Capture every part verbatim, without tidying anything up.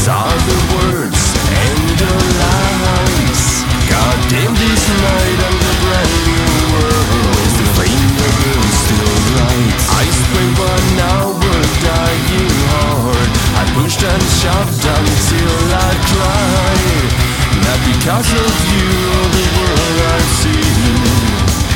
Saw the words and the lies. God damn this night I'm the brand new world. Is the flame that burns still bright? I spent one hour dying hard. I pushed and shoved until I cried. Not because of you or the world I've seen.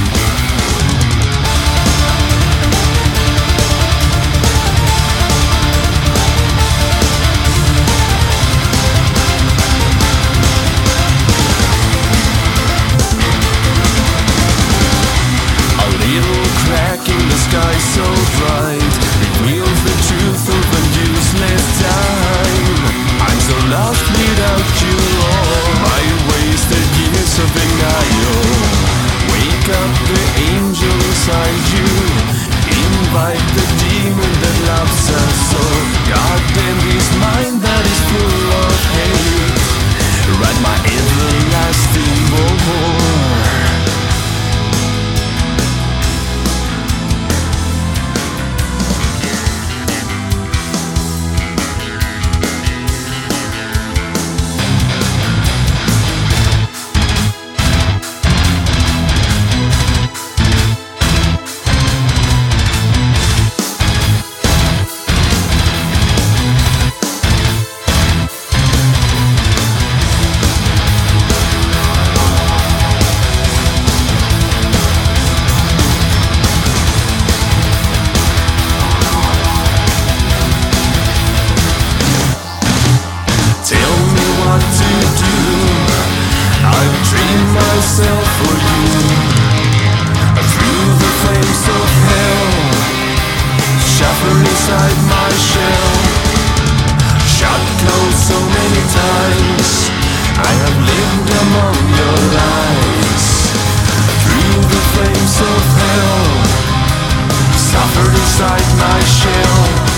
Sky so bright, reveals the truth of a useless time. I'm so lost without you, all my wasted years of denial. Wake up the angel inside you, invite the demon that loves us so. God damn this mind that is full of hate. Write my everlasting war. Myself for you through the flames of hell, suffer inside my shell. Shot close so many times, I have lived among your lies. Through the flames of hell, suffer inside my shell.